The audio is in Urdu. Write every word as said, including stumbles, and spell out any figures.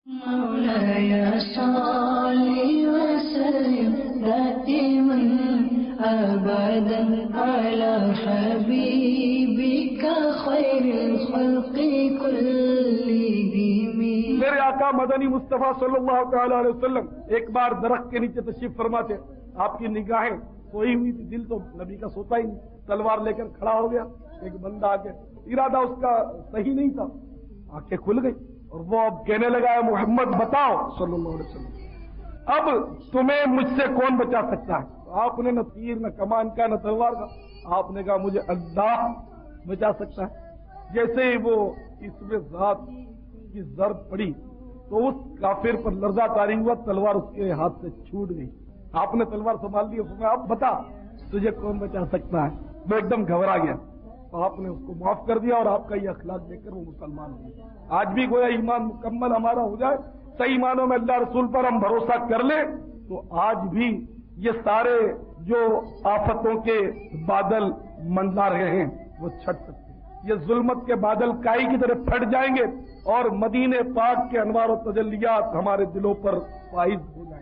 مولاي صل وسلم دائما ابدا على حبيبك خير الخلق كلهم. میرے آقا مدنی مصطفیٰ صلی اللہ تعالی علیہ وسلم ایک بار درخت کے نیچے تشریف فرماتے، آپ کی نگاہیں سوئی ہوئی تھی، دل تو نبی کا سوتا ہی نہیں، تلوار لے کر کھڑا ہو گیا، ایک بندہ آ کے ارادہ اس کا صحیح نہیں تھا، آنکھیں کھل گئی اور وہ اب کہنے لگا ہے محمد بتاؤ صلی اللہ علیہ وسلم اب تمہیں مجھ سے کون بچا سکتا ہے؟ آپ نے نہ تیر نہ کمان کا نہ تلوار کا، آپ نے کہا مجھے اللہ بچا سکتا ہے. جیسے ہی وہ اس میں ذات کی ضرب پڑی تو اس کافر پر لرزہ طاری ہوا، تلوار اس کے ہاتھ سے چھوٹ گئی. آپ نے تلوار سنبھال لی، اب بتا تجھے کون بچا سکتا ہے؟ وہ ایک دم گھبرا گیا، آپ نے اس کو معاف کر دیا اور آپ کا یہ اخلاق دیکھ کر وہ مسلمان ہو گیا. آج بھی گویا ایمان مکمل ہمارا ہو جائے، صحیح معنوں میں اللہ رسول پر ہم بھروسہ کر لیں تو آج بھی یہ سارے جو آفتوں کے بادل منڈلا رہے ہیں وہ چھٹ سکتے ہیں. یہ ظلمت کے بادل کائی کی طرح پھٹ جائیں گے اور مدینے پاک کے انوار و تجلیات ہمارے دلوں پر فائز ہو جائیں گے.